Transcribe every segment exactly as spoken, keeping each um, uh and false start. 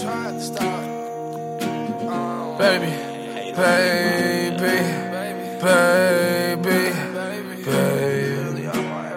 Baby, baby, baby, baby,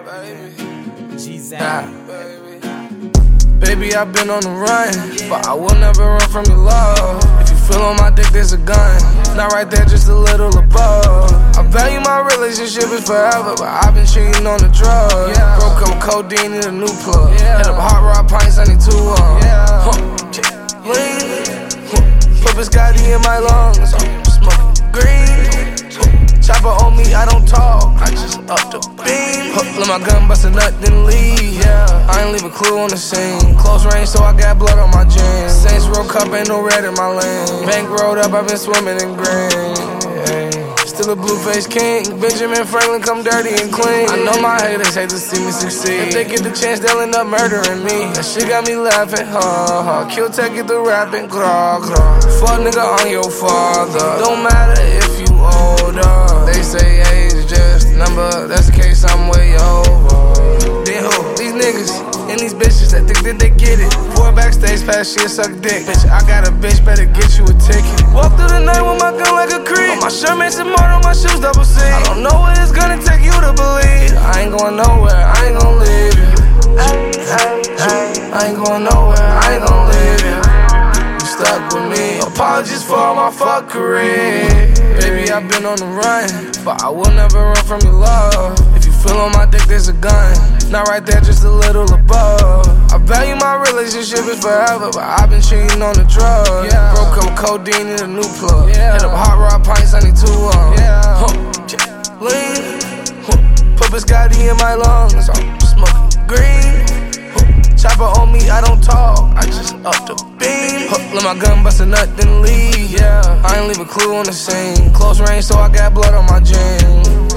nah. Baby, I've been on the run, but I will never run from your love. If you feel on my dick, there's a gun. Not right there, just a little above. I value my relationship is forever, but I've been cheating on the drug. Broke up with codeine in a new plug. Hit up hot rod pints, I need two on. Huh. Lean. Put Biscotti in my lungs. I'm smoking green. Chopper on me, I don't talk, I just up the beam. Let my gun bust a nut, then leave. Yeah, I ain't leave a clue on the scene. Close range, so I got blood on my jeans. Saints Row Cup, ain't no red in my lane. Bank rolled up, I've been swimming in green. Yeah. Still a blue-faced king. Benjamin Franklin, come dirty and clean. I know my haters hate to see me succeed. If they get the chance, they'll end up murdering me. That shit got me laughing, ha ha. Kill tech, get the rapping, claw claw. Fuck nigga on your father. Don't matter if you older. They say age is just a number, that's the case, I'm way over. Then who? These niggas and these bitches that think that they get it. Pour backstage pass shit, suck dick. Bitch, I got a bitch, better get you a ticket. Walk through the night with my gun like a creep. On my shirt makes it more on my shoes, double C. I don't know what it's gonna take you to believe. I ain't going nowhere, I ain't gon' leave you. I ain't going nowhere, I ain't gon' leave you. You stuck with me, apologies for all my fuckery. Baby, I've been on the run, but I will never run from your love. If you feel on my dick, there's a gun. Not right there, just a little above. I value my relationship is forever, but I've been cheating on the drug. Yeah. Broke up with codeine in a new plug. Yeah. Hit up hot rod pints, I need two on. Yeah. Huh. Lean. Huh. Put Biscotti in my lungs. I'm smoking green. Huh. Chopper on me, I don't talk, I just up the beam. Huh. Let my gun bust a nut, then leave. Yeah. I ain't leave a clue on the scene. Close range, so I got blood on my jeans.